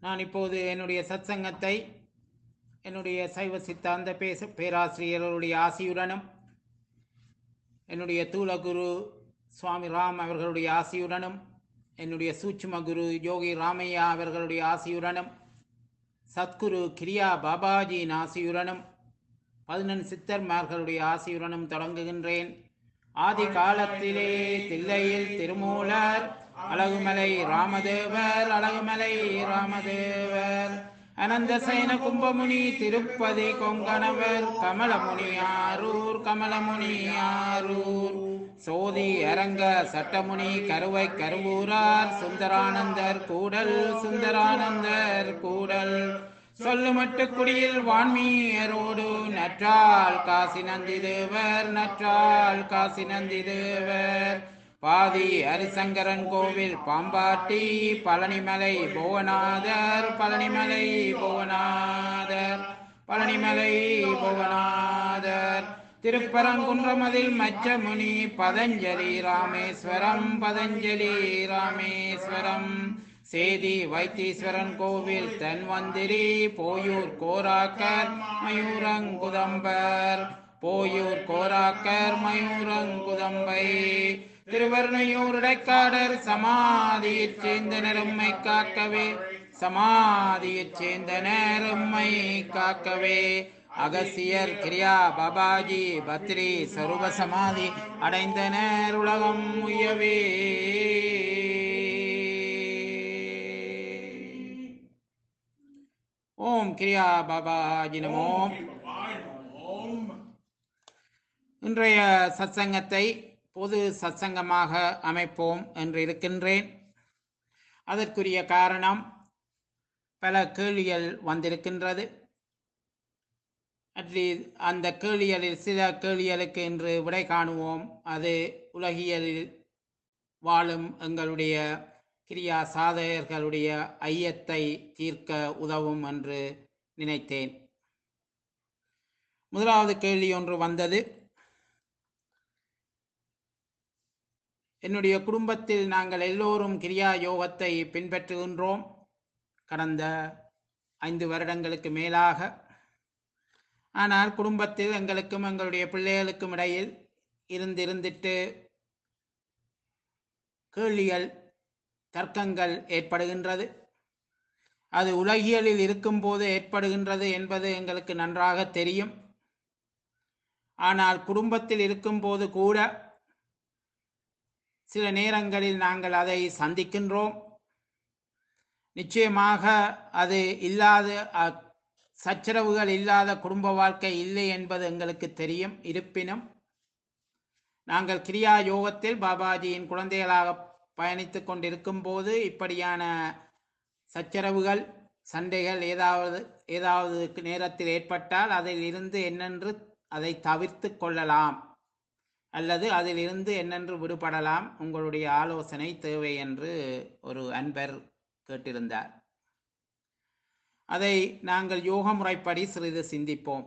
நான் இப்போது என்னுடைய சத்சங்கத்தை என்னுடைய சைவ சித்தாந்த பேராசிரியர்களுடைய ஆசியுடனும் என்னுடைய தூளகுரு சுவாமி ராம் அவர்களுடைய ஆசியுடனும் என்னுடைய சூட்சும குரு யோகி ராமையா அவர்களுடைய ஆசியுடனும் சத்குரு கிரியா பாபாஜியின் ஆசியுடனும் 11 சித்தர்மார்களுடைய ஆசியுடனும் தொடங்குகின்றேன். ஆதி காலத்திலே தில்லையில் திருமூலர் அழகுமலை ராமதேவர் அனந்த சயன கும்பமுனி திருப்பதி கொங்கணவர் கமலமுனியாரூர் சோதி அரங்க சட்டமுனி கருவை கருவூரார் சுந்தரானந்தர் கூடல் சொல்லுமட்டு குடியில் வான்மீயரோடு நற்றால் காசி நந்தி தேவர் பாதி ஹரிசங்கரன் கோவில் பாம்பாட்டி பழனிமலை புவனாதர் திருப்பரங்குன்றமதில் மச்சமுனி பதஞ்சலி ராமேஸ்வரம் சேதி வைத்தீஸ்வரன் கோவில் தன்வந்திரி போயூர் கோராக்கர் மயூரங்குதம்பை திருவர்ணையூர் இடைக்காடர் சமாதியைச் சேர்ந்த நேரும்மை காக்கவே அகசியர் கிரியா பாபாஜி பத்ரி சருப சமாதி அடைந்தனர் உலகம் உயவே. ஓம் கிரியா பாபாஜி நமோ. இன்றைய சத்சங்கத்தை பொது சத்சங்கமாக அமைப்போம் என்று இருக்கின்றேன். அதற்குரிய காரணம், பல கேள்விகள் வந்திருக்கின்றது. அந்த கேள்விகளில் சில கேள்விகளுக்கு இன்று விடை காணுவோம். அது உலகியலில் வாழும் எங்களுடைய கிரியா சாதகர்களுடைய ஐயத்தை தீர்க்க உதவும் என்று நினைத்தேன். முதலாவது கேள்வி ஒன்று வந்தது. என்னுடைய குடும்பத்தில் நாங்கள் எல்லோரும் கிரியா யோகத்தை பின்பற்றுகின்றோம் கடந்த 5 வருடங்களுக்கு மேலாக. ஆனால் குடும்பத்தில் எங்களுக்கும் எங்களுடைய பிள்ளைகளுக்கும் இடையில் இருந்துட்டு கேள்விகள் தர்க்கங்கள் ஏற்படுகின்றது. அது உலகியலில் இருக்கும்போது ஏற்படுகின்றது என்பது எங்களுக்கு நன்றாக தெரியும். ஆனால் குடும்பத்தில் இருக்கும்போது கூட சில நேரங்களில் நாங்கள் அதை சந்திக்கின்றோம். நிச்சயமாக அது சச்சரவுகள் இல்லாத குடும்ப வாழ்க்கை இல்லை என்பது எங்களுக்கு தெரியும். இருப்பினும் நாங்கள் கிரியா யோகத்தில் பாபாஜியின் குழந்தைகளாக பயணித்து கொண்டிருக்கும் போது இப்படியான சச்சரவுகள் சண்டைகள் ஏதாவது நேரத்தில் ஏற்பட்டால் அதில் இருந்து என்னென்று அதை தவிர்த்து கொள்ளலாம் அல்லது அதிலிருந்து என்னென்று விடுபடலாம், உங்களுடைய ஆலோசனை தேவை என்று ஒரு அன்பர் கேட்டிருந்தார். அதை நாங்கள் யோக முறைப்படி சிறிது சிந்திப்போம்.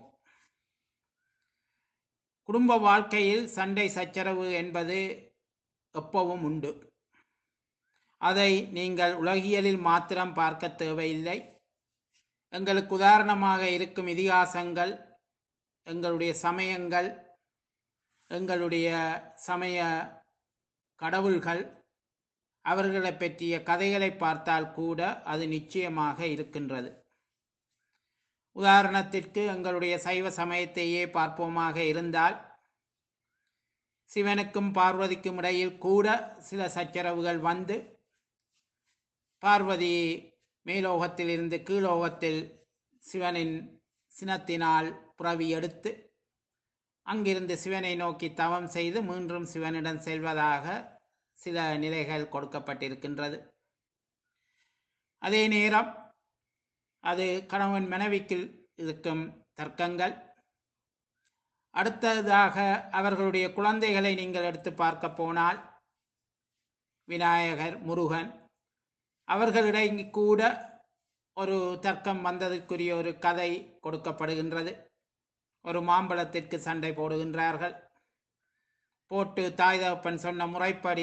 குடும்ப வாழ்க்கையில் சண்டை சச்சரவு என்பது எப்பவும் உண்டு. அதை நீங்கள் உலகியலில் மாத்திரம் பார்க்க தேவையில்லை. எங்களுக்கு உதாரணமாக இருக்கும் இதிகாசங்கள், எங்களுடைய சமயங்கள், எங்களுடைய சமய கடவுள்கள், அவர்களை பற்றிய கதைகளை பார்த்தால் கூட அது நிச்சயமாக இருக்கின்றது. உதாரணத்திற்கு எங்களுடைய சைவ சமயத்தையே பார்ப்போமாக இருந்தால், சிவனுக்கும் பார்வதிக்கும் இடையில் கூட சில சச்சரவுகள் வந்து பார்வதி மேலோகத்தில் இருந்து கீழோகத்தில் சிவனின் சினத்தினால் புறவி எடுத்து அங்கிருந்து சிவனை நோக்கி தவம் செய்து மீண்டும் சிவனிடம் செல்வதாக சில நிலைகள் கொடுக்கப்பட்டிருக்கின்றது. அதே நேரம் அது கணவன் மனைவிக்கு இருக்கும் தர்க்கங்கள். அடுத்ததாக அவர்களுடைய குழந்தைகளை நீங்கள் எடுத்து பார்க்க போனால், விநாயகர், முருகன், அவர்களிடையே கூட ஒரு தர்க்கம் வந்ததற்குரிய ஒரு கதை கொடுக்கப்படுகின்றது. ஒரு மாம்பழத்திற்கு சண்டை போடுகின்றார்கள். போட்டு தாய் தகப்பன் சொன்ன முறைப்படி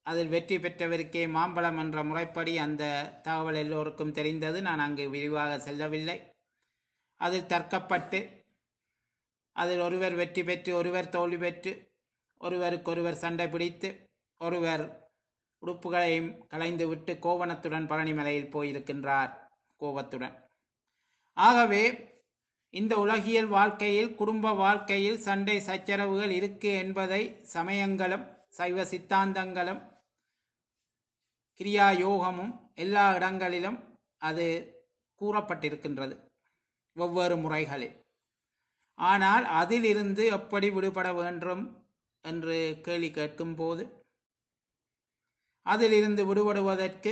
அதில் வெற்றி பெற்றவருக்கே மாம்பழம் என்ற முறைப்படி அந்த தகவல் எல்லோருக்கும் தெரிந்தது. நான் அங்கு விரிவாக செல்லவில்லை. அதில் தர்க்கப்பட்டு அதில் ஒருவர் வெற்றி பெற்று ஒருவர் தோல்வி பெற்று ஒருவருக்கொருவர் சண்டை பிடித்து ஒருவர் உடுப்புகளையும் களைந்துவிட்டு கோவணத்துடன் பழனிமலையில் போயிருக்கின்றார், கோபத்துடன். ஆகவே இந்த உலகியல் வாழ்க்கையில், குடும்ப வாழ்க்கையில் சண்டை சச்சரவுகள் இருக்கு என்பதை சமயங்களும் சைவ சித்தாந்தங்களும் கிரியா யோகமும் எல்லா இடங்களிலும் அது கூறப்பட்டிருக்கின்றது, ஒவ்வொரு முறைகளில். ஆனால் அதிலிருந்து எப்படி விடுபட வேண்டும் என்று கேள்வி கேட்கும் போது, அதிலிருந்து விடுபடுவதற்கு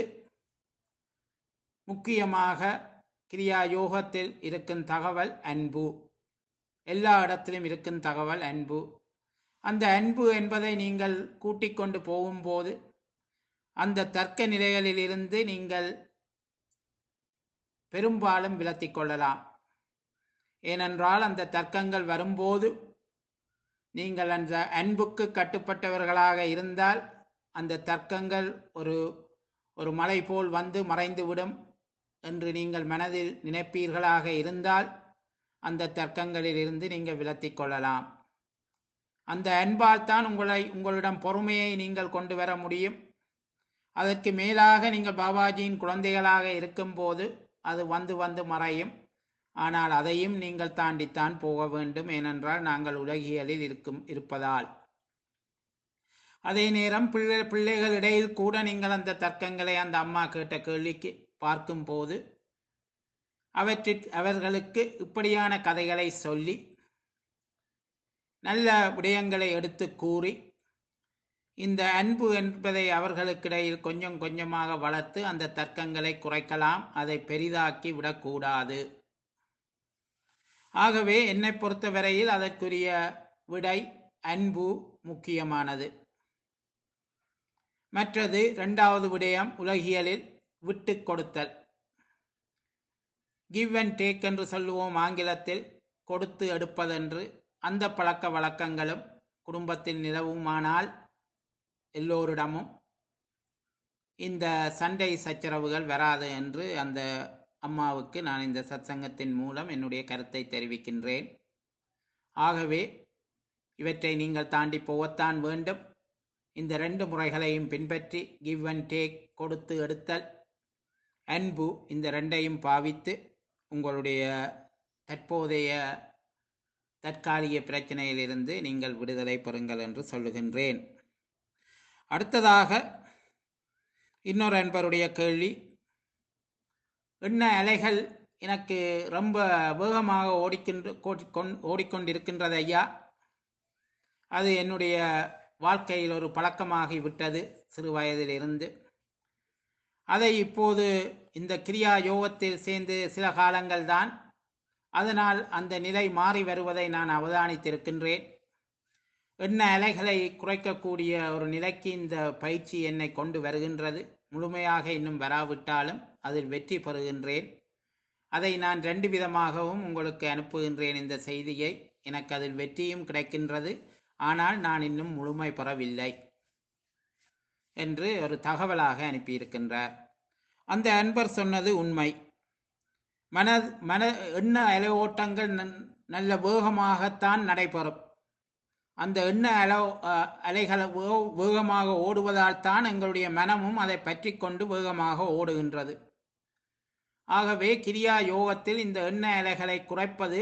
முக்கியமாக கிரியா யோகத்தில் இருக்கும் தகவல் அன்பு. எல்லா இடத்திலும் இருக்கும் தகவல் அன்பு. அந்த அன்பு என்பதை நீங்கள் கூட்டிக் கொண்டு போகும்போது அந்த தர்க்க நிலைகளில் இருந்து நீங்கள் பெரும்பாலும் விலத்திக் கொள்ளலாம். ஏனென்றால் அந்த தர்க்கங்கள் வரும்போது நீங்கள் அந்த அன்புக்கு கட்டுப்பட்டவர்களாக இருந்தால் அந்த தர்க்கங்கள் ஒரு மலை போல் வந்து மறைந்துவிடும் என்று நீங்கள் மனதில் நினைப்பீர்களாக இருந்தால் அந்த தர்க்கங்களில் இருந்து நீங்கள் விலத்திக் கொள்ளலாம். அந்த அன்பால் தான் உங்களிடம் பொறுமையை நீங்கள் கொண்டு வர முடியும். அதற்கு மேலாக நீங்கள் பாபாஜியின் குழந்தைகளாக இருக்கும்போது அது வந்து வந்து மறையும். ஆனால் அதையும் நீங்கள் தாண்டித்தான் போக வேண்டும், ஏனென்றால் நாங்கள் உலகியலில் இருப்பதால். அதே நேரம் பிள்ளைகளிடையில் கூட நீங்கள் அந்த தர்க்கங்களை அந்த அம்மா கேட்ட கேள்விக்கு பார்க்கும்போது அவர்களுக்கு இப்படியான கதைகளை சொல்லி நல்ல விடயங்களை எடுத்து கூறி இந்த அன்பு என்பதை அவர்களுக்கிடையில் கொஞ்சம் கொஞ்சமாக வளர்த்து அந்த தர்க்கங்களை குறைக்கலாம், அதை பெரிதாக்கி விடக்கூடாது. ஆகவே என்னை பொறுத்தவரையில் அதற்குரிய விடை அன்பு முக்கியமானது. மற்றது இரண்டாவது விடயம் உலகியலில் விட்டு கொடுத்தல். கிவ் அண்ட் டேக் என்று சொல்லுவோம் ஆங்கிலத்தில், கொடுத்து எடுப்பதென்று. அந்த பழக்க வழக்கங்களும் குடும்பத்தில் நிலவுமானால் எல்லோரிடமும் இந்த சண்டை சச்சரவுகள் வராது என்று அந்த அம்மாவுக்கு நான் இந்த சத்சங்கத்தின் மூலம் என்னுடைய கருத்தை தெரிவிக்கின்றேன். ஆகவே இவற்றை நீங்கள் தாண்டி போகத்தான் வேண்டும். இந்த 2 முறைகளையும் பின்பற்றி கிவ் அண்ட் டேக், கொடுத்து எடுத்தல், அன்பு, இந்த 2ஐயும் பாவித்து உங்களுடைய தற்போதைய தற்காலிக பிரச்சனையிலிருந்து நீங்கள் விடுதலை பெறுங்கள் என்று சொல்லுகின்றேன். அடுத்ததாக இன்னொரு அன்பருடைய கேள்வி, எண்ண அலைகள் எனக்கு ரொம்ப வேகமாக ஓடிக்கொண்டிருக்கின்றது ஐயா. அது என்னுடைய வாழ்க்கையில் ஒரு பழக்கமாகி விட்டது சிறு வயதிலிருந்து. அதை இப்போது இந்த கிரியா யோகத்தில் சேர்ந்து சில காலங்கள் தான், அதனால் அந்த நிலை மாறி வருவதை நான் அவதானித்திருக்கின்றேன். எண்ண அலைகளை குறைக்கக்கூடிய ஒரு நிலைக்கு இந்த பயிற்சி என்னை கொண்டு வருகின்றது. முழுமையாக இன்னும் வராவிட்டாலும் அதில் வெற்றி பெறுகின்றேன். அதை நான் 2 விதமாகவும் உங்களுக்கு அனுப்புகின்றேன். இந்த செய்தியை எனக்கு அதில் வெற்றியும் கிடைக்கின்றது, ஆனால் நான் இன்னும் முழுமை பெறவில்லை என்று ஒரு தகவலாக அனுப்பியிருக்கின்றார். அந்த அன்பர் சொன்னது உண்மை. எண்ண அலை ஓட்டங்கள் நல்ல வேகமாகத்தான் நடைபெறும். அந்த எண்ண அலைகளை வேகமாக ஓடுவதால் தான் எங்களுடைய மனமும் அதை பற்றி கொண்டு வேகமாக ஓடுகின்றது. ஆகவே கிரியா யோகத்தில் இந்த எண்ண அலைகளை குறைப்பது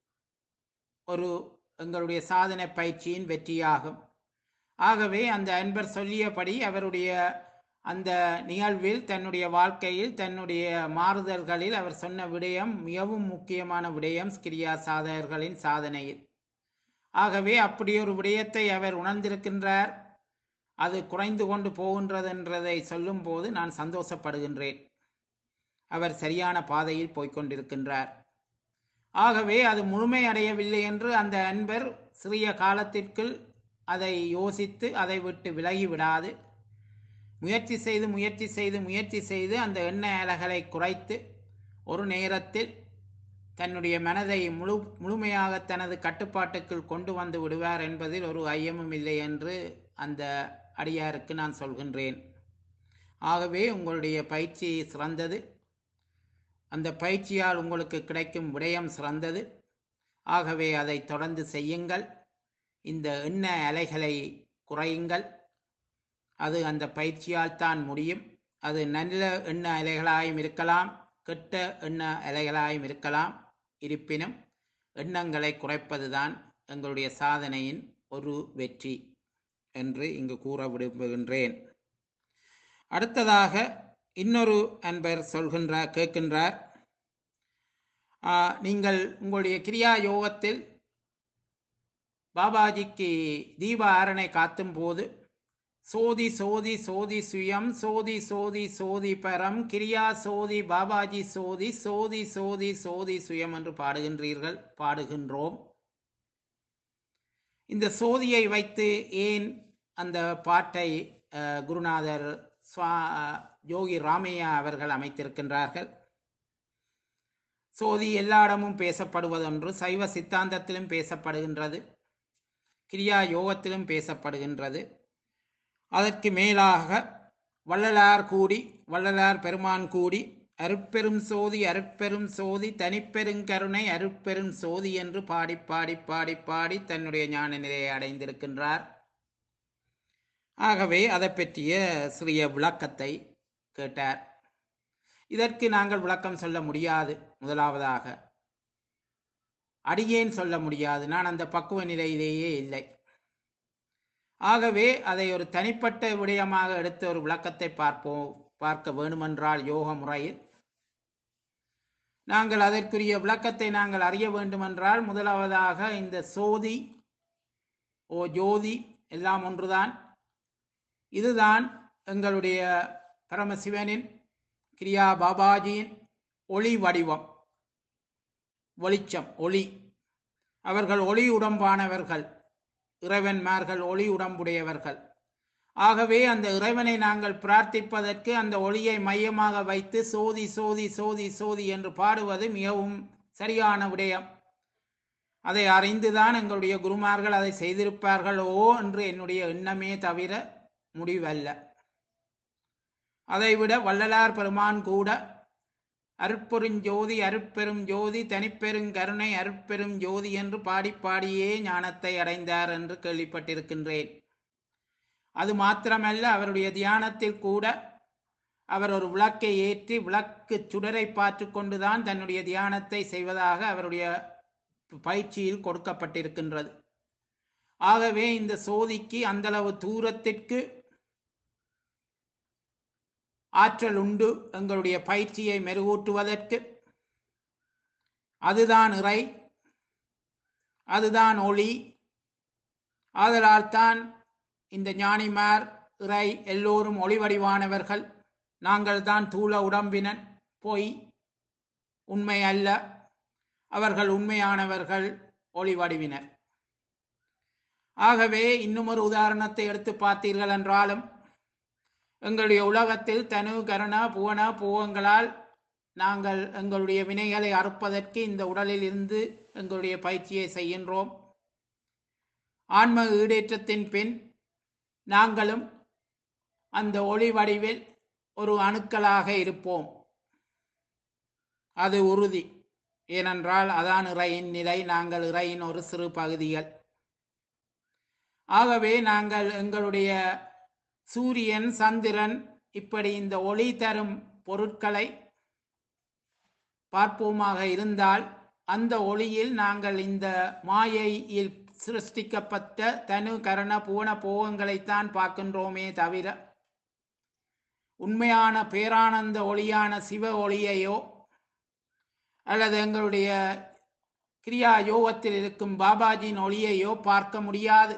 எங்களுடைய சாதனை பயிற்சியின் வெற்றியாகும். ஆகவே அந்த அன்பர் சொல்லியபடி அவருடைய அந்த நிகழ்வில், தன்னுடைய வாழ்க்கையில், தன்னுடைய மாறுதல்களில் அவர் சொன்ன விடயம் மிகவும் முக்கியமான விடயம் கிரியா சாதகர்களின் சாதனையில். ஆகவே அப்படி ஒரு விடயத்தை அவர் உணர்ந்திருக்கின்றார். அது குறைந்து கொண்டு போகின்றது என்றதை சொல்லும் போது நான் சந்தோஷப்படுகின்றேன். அவர் சரியான பாதையில் போய்கொண்டிருக்கின்றார். ஆகவே அது முழுமை அடையவில்லை என்று அந்த அன்பர் சிறிய காலத்திற்குள் அதை யோசித்து அதை விட்டு விலகி விடாது, முயற்சி செய்து அந்த எண்ணெய் அலைகளை குறைத்து ஒரு நேரத்தில் தன்னுடைய மனதை முழுமையாக தனது கட்டுப்பாட்டுக்குள் கொண்டு வந்து விடுவார் என்பதில் ஒரு ஐயமும் இல்லை என்று அந்த அடியாருக்கு நான் சொல்கின்றேன். ஆகவே உங்களுடைய பயிற்சி சிறந்தது. அந்த பயிற்சியால் உங்களுக்கு கிடைக்கும் விடயம் சிறந்தது. ஆகவே அதை தொடர்ந்து செய்யுங்கள். இந்த எண்ண அலைகளை குறையுங்கள். அது அந்த பயிற்சியால் தான் முடியும். அது நல்ல எண்ண அலைகளாயும் இருக்கலாம், கெட்ட எண்ண அலைகளாயும் இருக்கலாம். இருப்பினும் எண்ணங்களை குறைப்பதுதான் எங்களுடைய சாதனையின் ஒரு வெற்றி என்று இங்கு கூற விரும்புகின்றேன். அடுத்ததாக இன்னொரு அன்பர் கேட்கின்றார், நீங்கள் உங்களுடைய கிரியா யோகத்தில் பாபாஜிக்கு தீப ஆரணை காட்டும் போது சோதி சோதி சோதி சுயம் சோதி சோதி சோதி பரம் கிரியா சோதி பாபாஜி சோதி சோதி சோதி சோதி சுயம் என்று பாடுகின்றோம். இந்த சோதியை வைத்து ஏன் அந்த பாட்டை குருநாதர் யோகி ராமையா அவர்கள் அமைத்திருக்கின்றார்கள்? சோதி எல்லா இடமும் பேசப்படுவதொன்று, சைவ சித்தாந்தத்திலும் பேசப்படுகின்றது, கிரியா யோகத்திலும் பேசப்படுகின்றது. அதற்கு மேலாக வள்ளலார் பெருமான் கூடி அருட்பெரும் சோதி அருட்பெரும் சோதி தனிப்பெருங்கருணை அருட்பெரும் சோதி என்று பாடி பாடி பாடி பாடி தன்னுடைய ஞான நிலையை அடைந்திருக்கின்றார். ஆகவே அதை பற்றிய சிறிய விளக்கத்தை கேட்டார். இதற்கு நாங்கள் விளக்கம் சொல்ல முடியாது. முதலாவதாக அடியேன் சொல்ல முடியாது, நான் அந்த பக்குவ நிலையிலேயே இல்லை. ஆகவே அதை ஒரு தனிப்பட்ட விடயமாக எடுத்து ஒரு விளக்கத்தை பார்க்க வேண்டுமென்றால் யோக முறையில் நாங்கள் அதற்குரிய விளக்கத்தை நாங்கள் அறிய வேண்டுமென்றால் முதலாவதாக இந்த சோதி ஜோதி எல்லாம் ஒன்றுதான். இதுதான் எங்களுடைய பரமசிவனின் கிரியா பாபாஜியின் ஒளி வடிவம், வெளிச்சம், ஒளி. அவர்கள் ஒளி உடம்பானவர்கள், இறைவன்மார்கள் ஒளி உடம்புடையவர்கள். ஆகவே அந்த இறைவனை நாங்கள் பிரார்த்திப்பதற்கு அந்த ஒளியை மையமாக வைத்து சோதி சோதி சோதி சோதி என்று பாடுவது மிகவும் சரியான விடயம். அதை அறிந்துதான் எங்களுடைய குருமார்கள் அதை செய்திருப்பார்களோ என்று என்னுடைய எண்ணமே தவிர முடிவல்ல. அதைவிட வள்ளலார் பெருமான் கூட அருட்பெருஞ்சோதி அருட்பெரும் ஜோதி தனிப்பெருங்கருணை அருட்பெரும் ஜோதி என்று பாடி பாடியே ஞானத்தை அடைந்தார் என்று கேள்விப்பட்டிருக்கின்றேன். அது மாத்திரமல்ல, அவருடைய தியானத்தில் கூட அவர் ஒரு விளக்கை ஏற்றி விளக்கு சுடரை பார்த்து கொண்டுதான் தன்னுடைய தியானத்தை செய்வதாக அவருடைய பயிற்சியில் கொடுக்கப்பட்டிருக்கின்றது. ஆகவே இந்த சோதிக்கு அந்தளவு தூரத்திற்கு ஆற்றல் உண்டு எங்களுடைய பயிற்சியை மெருகூட்டுவதற்கு. அதுதான் இறை, அதுதான் ஒளி. ஆதலால் தான் இந்த ஞானிமார் இறை எல்லோரும் ஒளி வடிவானவர்கள். நாங்கள் தான் தூள உடம்பினன், பொய், உண்மை அல்ல. அவர்கள் உண்மையானவர்கள், ஒளி வடிவினர். ஆகவே இன்னும் ஒரு உதாரணத்தை எடுத்து பார்த்தீர்கள் என்றாலும் எங்களுடைய உலகத்தில் தனு கருண புவன போகங்களால் நாங்கள் எங்களுடைய வினைகளை அறுப்பதற்கு இந்த உடலில் இருந்து எங்களுடைய பயிற்சியை செய்கின்றோம். ஆன்ம ஈடேற்றத்தின் பின் நாங்களும் அந்த ஒளி வடிவில் ஒரு அணுக்களாக இருப்போம். அது உறுதி. ஏனென்றால் அதான் இறையின் நிலை, நாங்கள் இறையின் ஒரு சிறு பகுதிகள். ஆகவே நாங்கள் எங்களுடைய சூரியன், சந்திரன், இப்படி இந்த ஒளி தரும் பொருட்களை பார்ப்போமாக இருந்தால் அந்த ஒளியில் நாங்கள் இந்த மாயையில் சிருஷ்டிக்கப்பட்ட தனு கரண பூன போகங்களைத்தான் பார்க்கின்றோமே தவிர உண்மையான பேரானந்த ஒளியான சிவ ஒளியையோ அல்லது எங்களுடைய கிரியா யோகத்தில் இருக்கும் பாபாஜியின் ஒளியையோ பார்க்க முடியாது.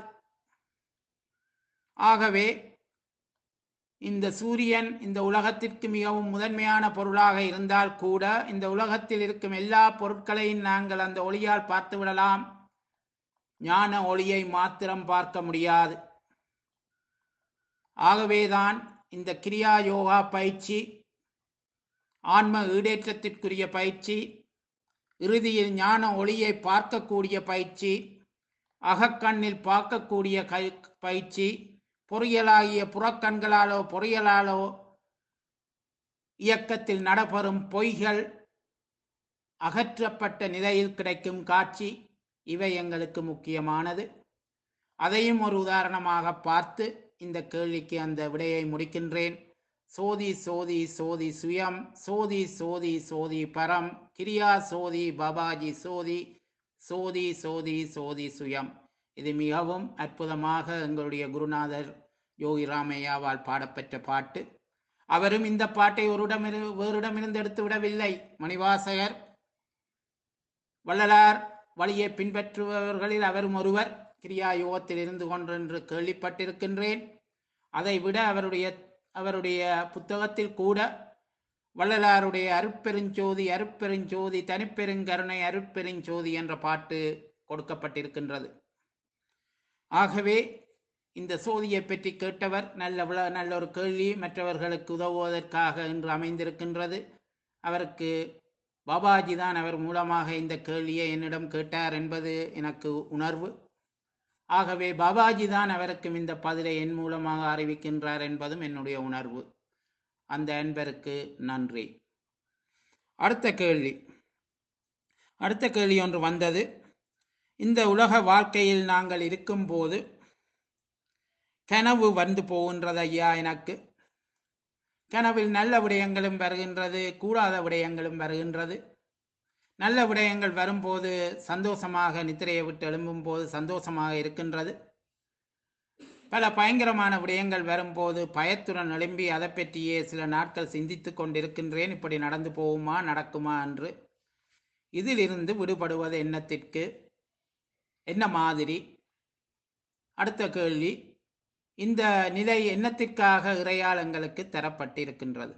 ஆகவே இந்த சூரியன் இந்த உலகத்திற்கு மிகவும் முதன்மையான பொருளாக இருந்தால் கூட இந்த உலகத்தில் இருக்கும் எல்லா பொருட்களையும் நாங்கள் அந்த ஒளியால் பார்த்து விடலாம். ஞான ஒளியை மாத்திரம் பார்க்க முடியாது. ஆகவேதான் இந்த கிரியா யோகா பயிற்சி, ஆன்ம ஈடேற்றத்திற்குரிய பயிற்சி, இறுதியில் ஞான ஒளியை பார்க்கக்கூடிய பயிற்சி, அகக்கண்ணில் பார்க்கக்கூடிய பயிற்சி, பொறியியலாகிய புறக்கண்களாலோ பொறியியலாலோ இயக்கத்தில் நடைபெறும் பொய்கள் அகற்றப்பட்ட நிலையில் கிடைக்கும் காட்சி, இவை எங்களுக்கு முக்கியமானது. அதையும் ஒரு உதாரணமாக பார்த்து இந்த கேள்விக்கு அந்த விடையை முடிக்கின்றேன். சோதி சோதி சோதி சுயம், சோதி சோதி சோதி பரம், கிரியா சோதி பாபாஜி சோதி, சோதி சோதி சோதி சுயம். இது மிகவும் அற்புதமாக எங்களுடைய குருநாதர் யோகி ராமையாவால் பாடப்பெற்ற பாட்டு. அவரும் இந்த பாட்டை வேறிடமிருந்து எடுத்து விடவில்லை. மணிவாசகர் வள்ளலார் வழியை பின்பற்றுபவர்களில் அவரும் ஒருவர். கிரியா யோகத்தில் இருந்து கொண்டென்று கேள்விப்பட்டிருக்கின்றேன். அதை விட அவருடைய புத்தகத்தில் கூட வள்ளலாருடைய அருட்பெருஞ்சோதி அருட்பெருஞ்சோதி தனிப்பெருங்கருணை அருட்பெருஞ்சோதி என்ற பாட்டு கொடுக்கப்பட்டிருக்கின்றது. ஆகவே இந்த சோதியை பற்றி கேட்டவர் நல்ல ஒரு கேள்வி மற்றவர்களுக்கு உதவுவதற்காக என்று அமைந்திருக்கின்றது. அவருக்கு பாபாஜி தான் அவர் மூலமாக இந்த கேள்வியை என்னிடம் கேட்டார் என்பது எனக்கு உணர்வு. ஆகவே பாபாஜி தான் அவருக்கும் இந்த பதிலை என் மூலமாக அறிவிக்கின்றார் என்பதும் என்னுடைய உணர்வு. அந்த அன்பருக்கு நன்றி. அடுத்த கேள்வி ஒன்று வந்தது. இந்த உலக வாழ்க்கையில் நாங்கள் இருக்கும்போது கனவு வந்து போகின்றது ஐயா. எனக்கு கனவில் நல்ல விடயங்களும் வருகின்றது, கூடாத விடயங்களும் வருகின்றது. நல்ல விடயங்கள் வரும்போது சந்தோஷமாக, நித்திரையை விட்டு எழும்பும் போது சந்தோஷமாக இருக்கின்றது. பல பயங்கரமான விடயங்கள் வரும்போது பயத்துடன் எழும்பி அதை பற்றியே சில நாட்கள் சிந்தித்து கொண்டிருக்கின்றேன். இப்படி நடந்து போகுமா, நடக்குமா என்று. இதிலிருந்து விடுபடுவது என்னத்திற்கு, என்ன மாதிரி? அடுத்த கேள்வி, இந்த நிலை என்னத்திற்காக இறையால் எங்களுக்கு தரப்பட்டிருக்கின்றது?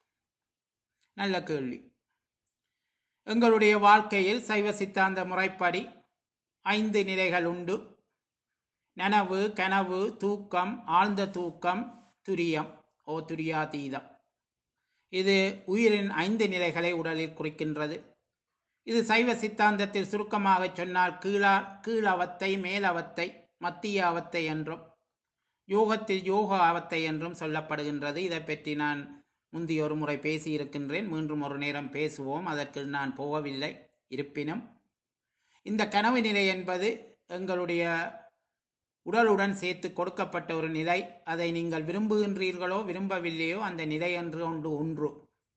நல்ல கேள்வி. எங்களுடைய வாழ்க்கையில் சைவ சித்தாந்த முறைப்படி 5 நிலைகள் உண்டு. நனவு, கனவு, தூக்கம், ஆழ்ந்த தூக்கம், துரியம் துரியாதீதம். இது உயிரின் 5 நிலைகளை உடலில் குறிக்கின்றது. இது சைவ சித்தாந்தத்தில் சுருக்கமாக சொன்னால் கீழவத்தை, மேலவத்தை, மத்திய அவத்தை என்றும் யோகத்தில் யோக அவத்தை என்றும் சொல்லப்படுகின்றது. இதை பற்றி நான் முந்தைய ஒரு முறை பேசியிருக்கின்றேன். மீண்டும் ஒரு நேரம் பேசுவோம், அதற்கு நான் போகவில்லை. இருப்பினும் இந்த கனவு நிலை என்பது எங்களுடைய உடலுடன் சேர்த்து கொடுக்கப்பட்ட ஒரு நிலை. அதை நீங்கள் விரும்புகின்றீர்களோ விரும்பவில்லையோ அந்த நிலை என்று ஒன்று.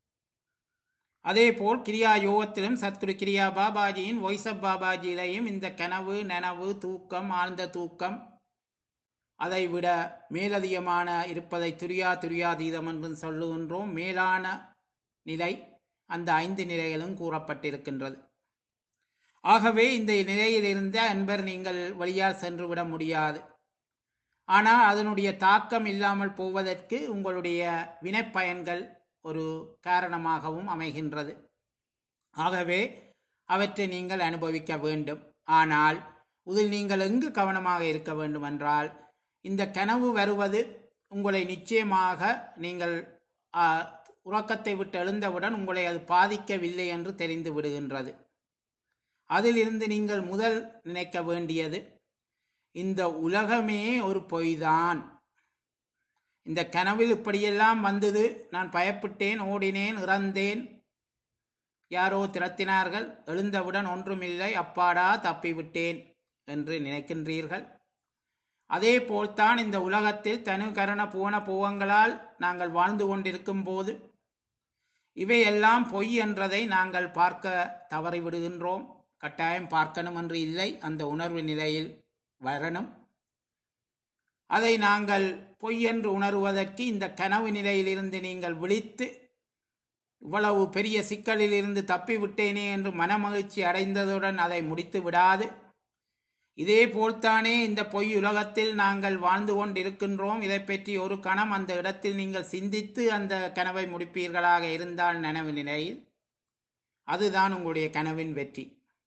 அதே போல் கிரியா யோகத்திலும் சத்குரு கிரியா பாபாஜியின் வாய்ஸ் ஆஃப் பாபாஜியிலையும் இந்த கனவு, நனவு, தூக்கம், ஆழ்ந்த தூக்கம், அதை விட மேலதிகமான இருப்பதை துரியாதீதம் என்று சொல்லுகின்றோம். மேலான நிலை, அந்த 5 நிலைகளும் கூறப்பட்டிருக்கின்றது. ஆகவே இந்த நிலையிலிருந்த அன்பர் நீங்கள் வழியால் சென்று விட முடியாது. ஆனால் அதனுடைய தாக்கம் இல்லாமல் போவதற்கு உங்களுடைய வினைப்பயன்கள் ஒரு காரணமாகவும் அமைகின்றது. ஆகவே அவற்றை நீங்கள் அனுபவிக்க வேண்டும். ஆனால் இதில் நீங்கள் எங்கு கவனமாக இருக்க வேண்டும் என்றால், இந்த கனவு வருவது உங்களை நிச்சயமாக நீங்கள் உறக்கத்தை விட்டு எழுந்தவுடன் உங்களை அது பாதிக்கவில்லை என்று தெரிந்து விடுகின்றது. அதிலிருந்து நீங்கள் முதல் நினைக்க வேண்டியது, இந்த உலகமே ஒரு பொய்தான். இந்த கனவில் இப்படியெல்லாம் வந்தது, நான் பயப்பட்டேன், ஓடினேன், இறந்தேன், யாரோ திரத்தினார்கள், எழுந்தவுடன் ஒன்றுமில்லை, அப்பாடா தப்பிவிட்டேன் என்று நினைக்கின்றீர்கள். அதே போல்தான் இந்த உலகத்தில் தனு கரண பூவன பூவங்களால் நாங்கள் வாழ்ந்து கொண்டிருக்கும் போது இவையெல்லாம் பொய் என்றதை நாங்கள் பார்க்க தவறிவிடுகின்றோம். கட்டாயம் பார்க்கணும் என்று இல்லை, அந்த உணர்வு நிலையில் வரணும். அதை நாங்கள் பொய் என்று உணர்வதற்கு இந்த கனவு நிலையிலிருந்து நீங்கள் விழித்து, இவ்வளவு பெரிய சிக்கலில் இருந்து தப்பிவிட்டேனே என்று மனமகிழ்ச்சி அடைந்ததுடன் அதை முடித்து விடாது, இதே போல்தானே இந்த பொய் உலகத்தில் நாங்கள் வாழ்ந்து கொண்டிருக்கின்றோம், இதை பற்றி ஒரு கணம் அந்த இடத்தில் நீங்கள் சிந்தித்து அந்த கனவை முடிப்பீர்களாக இருந்தால் நனவு நிலையில், அதுதான் உங்களுடைய கனவின் வெற்றி.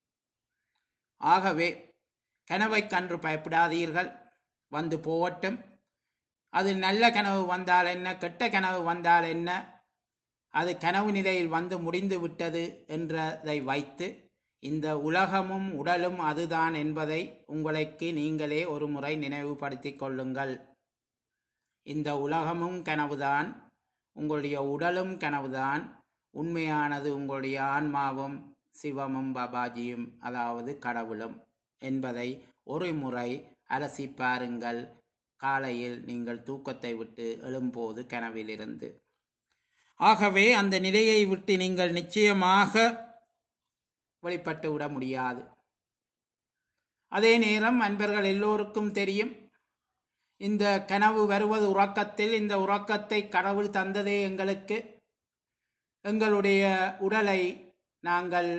ஆகவே கனவை கன்று பயப்படாதீர்கள், வந்து போகட்டும். அது நல்ல கனவு வந்தால் என்ன, கெட்ட கனவு வந்தால் என்ன, அது கனவு நிலையில் வந்து முடிந்து விட்டது என்றதை வைத்து இந்த உலகமும் உடலும் அதுதான் என்பதை உங்களுக்கு நீங்களே ஒரு முறை நினைவுபடுத்திக் கொள்ளுங்கள். இந்த உலகமும் கனவுதான், உங்களுடைய உடலும் கனவுதான், உண்மையானது உங்களுடைய ஆன்மாவும் சிவமும் பாபாஜியும், அதாவது கடவுளும் என்பதை ஒரு முறை அலசி பாருங்கள். காலையில் நீங்கள் தூக்கத்தை விட்டு எழும்போது கனவிலிருந்து. ஆகவே அந்த நிலையை விட்டு நீங்கள் நிச்சயமாக வெளிப்பட்டு விட முடியாது. அதே நேரம் அன்பர்கள் எல்லோருக்கும் தெரியும், இந்த கனவு வருவது உறக்கத்தில். இந்த உறக்கத்தை கடவுள் தந்ததே எங்களுக்கு. எங்களுடைய உடலை நாங்கள்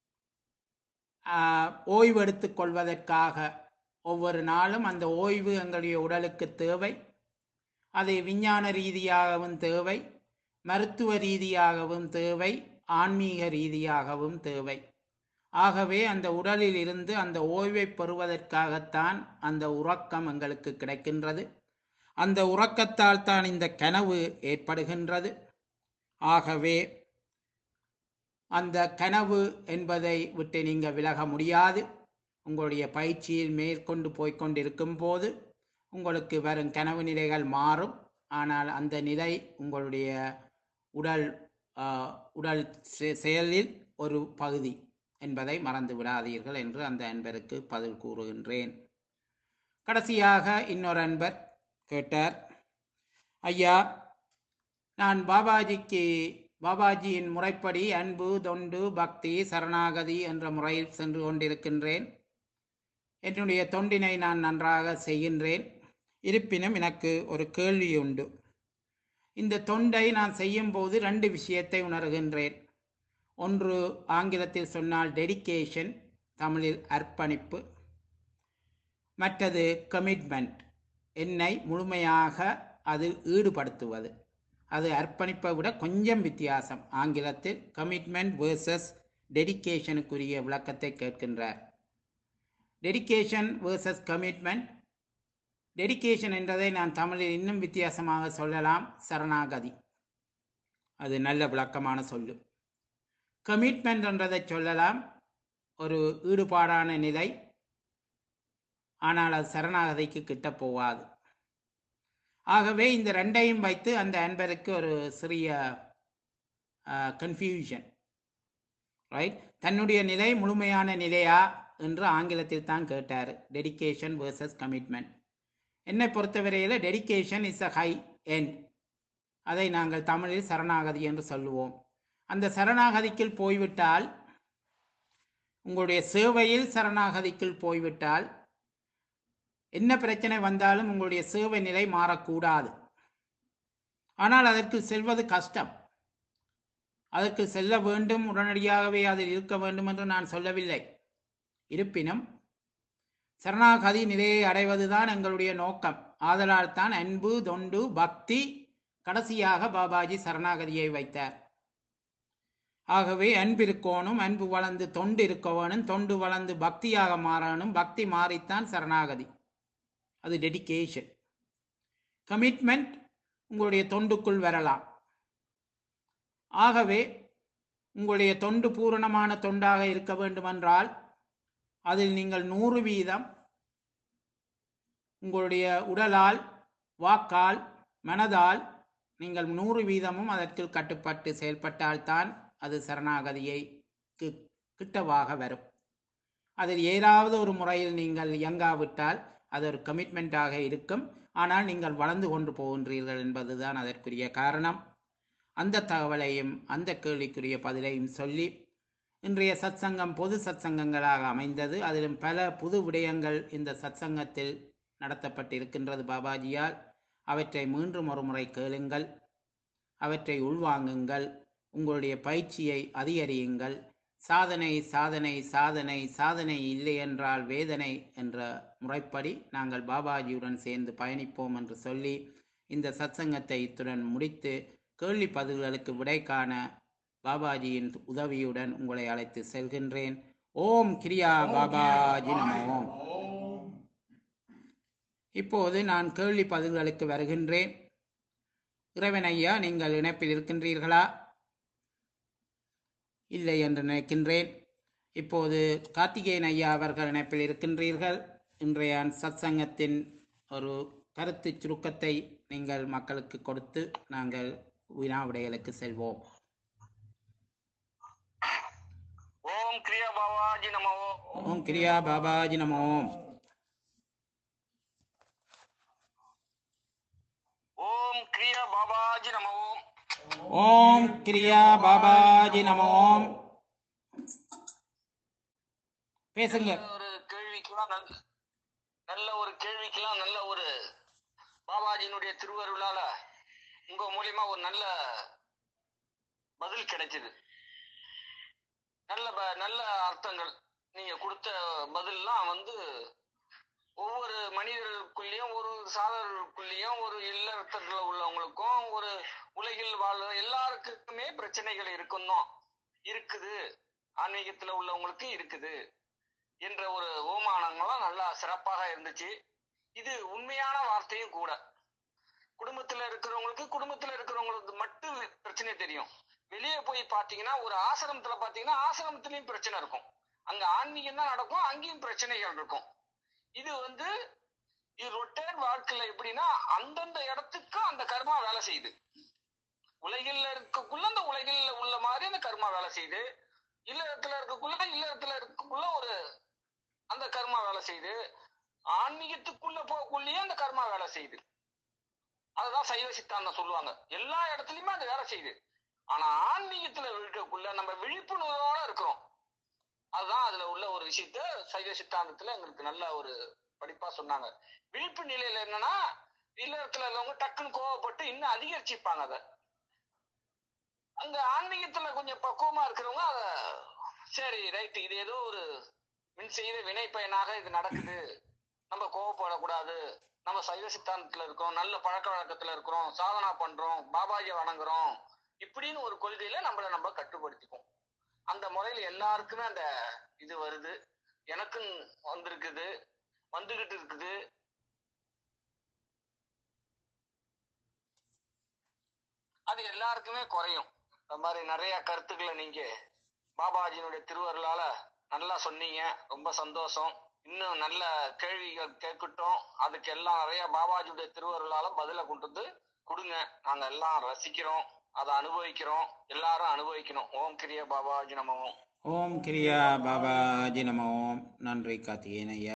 ஓய்வெடுத்துக் கொள்வதற்காக ஒவ்வொரு நாளும் அந்த ஓய்வு எங்களுடைய உடலுக்கு தேவை. அதை விஞ்ஞான ரீதியாகவும் தேவை, மருத்துவ ரீதியாகவும் தேவை, ஆன்மீக ரீதியாகவும் தேவை. ஆகவே அந்த உடலில் இருந்து அந்த ஓய்வை பெறுவதற்காகத்தான் அந்த உறக்கம் எங்களுக்கு கிடைக்கின்றது. அந்த உறக்கத்தால் தான் இந்த கனவு ஏற்படுகின்றது. ஆகவே அந்த கனவு என்பதை விட்டு நீங்கள் விலக முடியாது. உங்களுடைய பயிற்சியில் மேற்கொண்டு போய்கொண்டிருக்கும் போது உங்களுக்கு வரும் கனவு நிலைகள் மாறும். ஆனால் அந்த நிலை உங்களுடைய உடல் செயலில் ஒரு பகுதி என்பதை மறந்து விடாதீர்கள் என்று அந்த அன்பருக்கு பதில் கூறுகின்றேன். கடைசியாக இன்னொரு அன்பர் கேட்டார், ஐயா, நான் பாபாஜியின் முறைப்படி அன்பு, தொண்டு, பக்தி, சரணாகதி என்ற முறையில் சென்று கொண்டிருக்கின்றேன். என்னுடைய தொண்டினை நான் நன்றாக செய்கின்றேன். இருப்பினும் எனக்கு ஒரு கேள்வி உண்டு. இந்த தொண்டை நான் செய்யும் போது 2 விஷயத்தை உணர்கின்றேன். ஒன்று ஆங்கிலத்தில் சொன்னால் டெடிகேஷன், தமிழில் அர்ப்பணிப்பு. மற்றது கமிட்மெண்ட், என்னை முழுமையாக அதில் ஈடுபடுத்துவது. அது அர்ப்பணிப்பை விட கொஞ்சம் வித்தியாசம். ஆங்கிலத்தில் கமிட்மெண்ட் வேர்சஸ் டெடிகேஷனுக்குரிய விளக்கத்தை கேட்கின்றார். Dedication versus commitment. டெடிகேஷன் என்றதை நான் தமிழில் இன்னும் வித்தியாசமாக சொல்லலாம், சரணாகதி. அது நல்ல விளக்கமான சொல்லு. கமிட்மெண்ட் என்றதை சொல்லலாம் ஒரு ஈடுபாடான நிலை, ஆனால் அது சரணாகதிக்கு கிட்ட போகாது. ஆகவே இந்த 2ஐயும் வைத்து அந்த அன்பருக்கு ஒரு சிறிய கன்ஃபியூஷன், ரைட்? தன்னுடைய நிலை முழுமையான நிலையா என்று ஆங்கிலத்தில் தான் கேட்டார். Dedication versus commitment. என்னை பொறுத்தவரையில் dedication is a high end. அதை நாங்கள் தமிழில் சரணாகதி என்று சொல்லுவோம். அந்த சரணாகதிக்குள் போய்விட்டால், உங்களுடைய சேவையில் சரணாகதிக்குள் போய்விட்டால், என்ன பிரச்சனை வந்தாலும் உங்களுடைய சேவை நிலை மாறக்கூடாது. ஆனால் அதற்கு செல்வது கஷ்டம். அதற்கு செல்ல வேண்டும், உடனடியாகவே அதில் இருக்க வேண்டும் என்று நான் சொல்லவில்லை. இருப்பினும் சரணாகதி நிலையை அடைவதுதான் எங்களுடைய நோக்கம். ஆதலால் தான் அன்பு, தொண்டு, பக்தி, கடைசியாக பாபாஜி சரணாகதியை வைத்தார். ஆகவே அன்பு இருக்கணும், அன்பு வளர்ந்து தொண்டு இருக்க வேணும், தொண்டு வளர்ந்து பக்தியாக மாறணும், பக்தி மாறித்தான் சரணாகதி. அது டெடிகேஷன். கமிட்மெண்ட் உங்களுடைய தொண்டுக்குள் வரலாம். ஆகவே உங்களுடைய தொண்டு பூரணமான தொண்டாக இருக்க வேண்டுமென்றால் அதில் நீங்கள் 100% உங்களுடைய உடலால், வாக்கால், மனதால் நீங்கள் 100%ம் அதற்கு கட்டுப்பட்டு செயல்பட்டால்தான் அது சரணாகதியை கிட்டவாக வரும். அதில் ஏதாவது ஒரு முறையில் நீங்கள் இயங்காவிட்டால் அது ஒரு கமிட்மெண்ட்டாக இருக்கும். ஆனால் நீங்கள் வளர்ந்து கொண்டு போகின்றீர்கள் என்பதுதான் அதற்குரிய காரணம். அந்த தகவலையும் அந்த கேள்விக்குரிய பதிலையும் சொல்லி இன்றைய சத்சங்கம் பொது சத்சங்கங்களாக அமைந்தது. அதிலும் பல புது விடயங்கள் இந்த சத்சங்கத்தில் நடத்தப்பட்டிருக்கின்றது பாபாஜியால். அவற்றை மீண்டும் ஒரு முறை கேளுங்கள், அவற்றை உள்வாங்குங்கள், உங்களுடைய பயிற்சியை அதிகரியுங்கள். சாதனை சாதனை சாதனை சாதனை இல்லை என்றால் வேதனை என்ற முறைப்படி நாங்கள் பாபாஜியுடன் சேர்ந்து பயணிப்போம் என்று சொல்லி இந்த சத்சங்கத்தை இத்துடன் முடித்து கேள்வி பதில்களுக்கு விடை காண பாபாஜியின் உதவியுடன் உங்களை அழைத்து செல்கின்றேன். ஓம் கிரியா பாபாஜி நமோ. இப்போது நான் கேள்வி பதில்களுக்கு வருகின்றேன். இறைவன் ஐயா, நீங்கள் இணைப்பில் இருக்கின்றீர்களா? இல்லை என்று நினைக்கின்றேன். இப்போது கார்த்திகேயன் ஐயா அவர்கள் இணைப்பில் இருக்கின்றீர்கள். இன்றைய சத்சங்கத்தின் ஒரு கருத்து சுருக்கத்தை நீங்கள் மக்களுக்கு கொடுத்து நாங்கள் வினா விடைகளுக்கு செல்வோம். ஓம் கிரியா பாபாஜி நமோ. ஓம் கிரியா பாபாஜி நமோ. ஓம் கிரியா பாபாஜி நமோ. ஓம் கிரியா பாபாஜி நமோ. பேசுங்க. ஒரு கேள்விக்கெல்லாம் நல்ல ஒரு கேள்விக்கெல்லாம் நல்ல ஒரு பாபாஜியினுடைய திருவருளால உங்க மூலியமா ஒரு நல்ல பதில் கிடைச்சது. நல்ல அர்த்தங்கள் நீங்க கொடுத்த பதில்லாம் ஒவ்வொரு மனிதர்களுக்குள்ளேயும் ஒரு சாதகர்களுக்குள்ளேயும் ஒரு இல்லறத்துல உள்ளவங்களுக்கும் ஒரு உலகில் வாழ்ற எல்லாருக்குமே பிரச்சனைகள் இருக்குது, ஆன்மீகத்துல உள்ளவங்களுக்கு இருக்குது என்ற ஒரு ஓமானங்கள்லாம் நல்லா சிறப்பாக இருந்துச்சு. இது உண்மையான வார்த்தையும் கூட. குடும்பத்துல இருக்கிறவங்களுக்கு மட்டும் பிரச்சனை தெரியும். வெளியே போய் பாத்தீங்கன்னா ஒரு ஆசிரமத்துல பாத்தீங்கன்னா ஆசிரமத்திலயும் பிரச்சனை இருக்கும். அங்க ஆன்மீகம் தான் நடக்கும், அங்கேயும் பிரச்சனைகள் இருக்கும். இது ரொட்டேட் வாழ்க்கையில எப்படின்னா அந்தந்த இடத்துக்கு அந்த கர்மா வேலை செய்யுது. உலகில் இருக்கக்குள்ள அந்த உலகில் உள்ள மாதிரி அந்த கர்மா வேலை செய்யுது. இல்லறத்துல இருக்கக்குள்ள ஒரு அந்த கர்மா வேலை செய்யுது. ஆன்மீகத்துக்குள்ள போகக்குள்ளேயே அந்த கர்மா வேலை செய்யுது. அதுதான் சைவ சித்தாந்தம் சொல்லுவாங்க. எல்லா இடத்துலயுமே அது வேலை செய்யுது. ஆனா ஆன்மீகத்துல இருக்கக்குள்ள நம்ம விழிப்புணர்வோட இருக்கிறோம். அதுதான் அதுல உள்ள ஒரு விஷயத்த சைவ சித்தாந்தத்துல எங்களுக்கு நல்ல ஒரு படிப்பா சொன்னாங்க. விழிப்பு நிலையில என்னன்னா இல்லறத்துல உள்ளவங்க டக்குன்னு கோவப்பட்டு இன்னும் அதிகரிச்சுப்பாங்க. அத அங்க ஆன்மீகத்துல கொஞ்சம் பக்குவமா இருக்கிறவங்க அத சரி ரைட், இது ஏதோ ஒரு மின் செய்த வினை பயனாக இது நடக்குது, நம்ம கோவப்படக்கூடாது, நம்ம சைவ சித்தாந்தத்துல இருக்கோம், நல்ல பழக்க வழக்கத்துல இருக்கிறோம், சாதனா பண்றோம், பாபாஜியை வணங்குறோம், இப்படின்னு ஒரு கொள்கையில நம்ம கட்டுப்படுத்திப்போம். அந்த முறையில எல்லாருக்குமே அந்த இது வருது. எனக்கும் வந்திருக்குது, வந்துகிட்டு இருக்குது. அது எல்லாருக்குமே குறையும். இந்த மாதிரி நிறைய கருத்துக்களை நீங்க பாபாஜியினுடைய திருவருளால நல்லா சொன்னீங்க. ரொம்ப சந்தோஷம். இன்னும் நல்ல கேள்விகள் கேட்கட்டும். அதுக்கு எல்லாம் நிறைய பாபாஜியுடைய திருவருளால பதில கொண்டு கொடுங்க. நாங்க எல்லாம் ரசிக்கிறோம், அதை அனுபவிக்கிறோம், எல்லாரும் அனுபவிக்கணும். ஓம் கிரியா பாபாஜி நமோ. ஓம் கிரியா பாபாஜி நமோ. நன்றி கார்த்திகேயன் ஐயா.